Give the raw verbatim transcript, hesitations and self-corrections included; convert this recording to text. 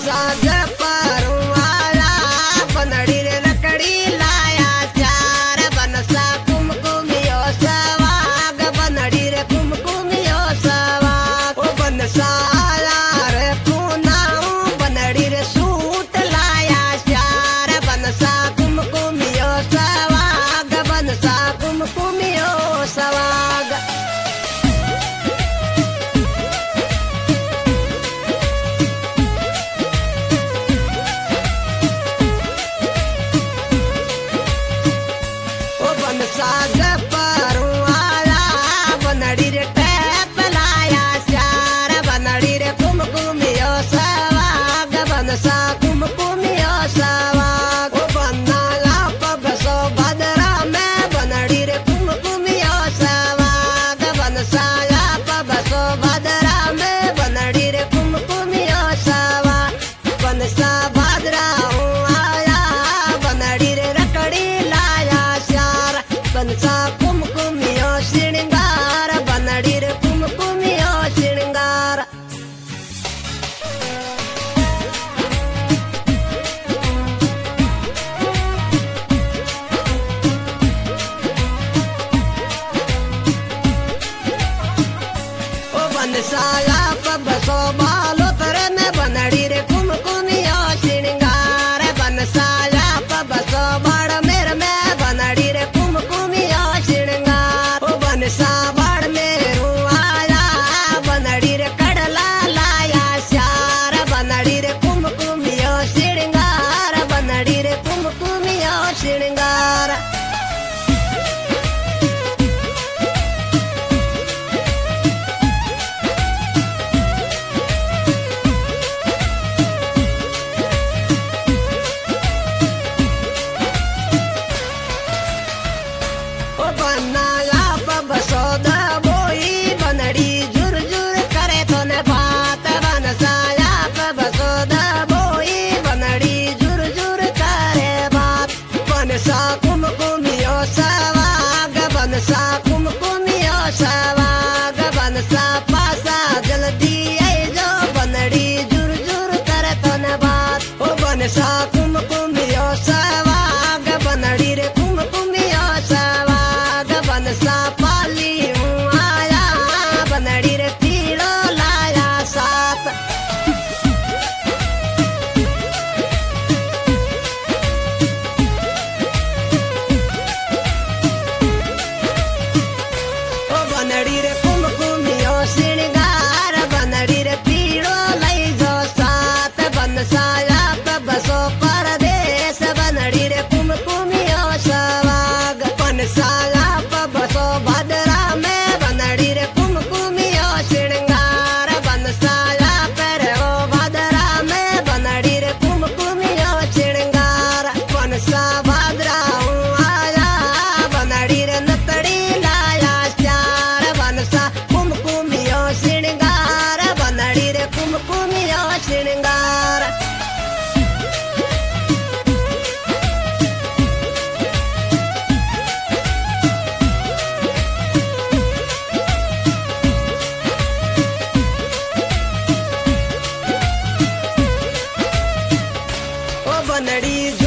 साज परवाला बनड़ी रे लकड़ी लाया चार बनसा कुमकुमियो सवाग बनड़ी रे कुमकुमियो सवाग ओ बनसा आया रे पुनाऊ बनड़ी रे सूट लाया चार बनसा कुमकुमियो सवाग बनसा कुमकुमियो सवाग साज परवाला बनड़ी रे टैप लाया चार बनड़ी रे कुमकुमियो सवाग बनसा कुमकुमियो सवाग ओ बनाला पबसो भद्रा में बनड़ी रे कुमकुमियो सवाग बनसाया पबसो भद्रा में बनड़ी रे कुमकुमियो सवाग बनसा भद्रा आया बनड़ी रे रकड़ी लाया चार बनसा कुमकुमियो श्रृंगार बनड़ी रे कुमकुमियो श्रृंगार ओ बनसाया पबसो बालो तरे में बनड़ी रे कुमकुमियो श्रृंगार बनसाया पबसो बड़ मेर में बनड़ी रे कुमकुमियो श्रृंगार ओ बनसा बड़ मेरू आया बनड़ी रे कड़ला लाया चार बनड़ी रे कुमकुमियो श्रृंगार बनड़ी रे कुमकुमियो श्रृंगार ओ बनाया पबसो दबोई बनड़ी जुर जुर करे तो न बात बनसाया पबसो दबोई बनड़ी जुर जुर करे बात बनसा कुमकुमियो सवाग बनसा कुमकुमियो सवाग बनसा पासा जल्दी आई जो बनड़ी जुर जुर करे तो न बात ओ बनसा कुमकुमियो सवाग बनड़ी रे कुमकुमियो सवाग बनसा पाली आया बनड़ी रे पीड़ो लाया साथ ओ बनड़ी रे कुमकुमियो श्रृंगार बनड़ी रे पीड़ो लाई जो साथ बनसाया पबसो परदेश बनड़ी रे कुमकुमियो सवाग बनसाया पबसो भद्रा में बनड़ी रे कुमकुमियो श्रृंगार बनसाया पेरो भद्रा में बनड़ी रे कुमकुमियो श्रृंगार बनसा भद्रा आया बनड़ी रे नतड़ी लाया चार बनसा कुमकुमियो श्रृंगार बनड़ी रे कुमकुमियो श्रृंगार ओ बनड़ी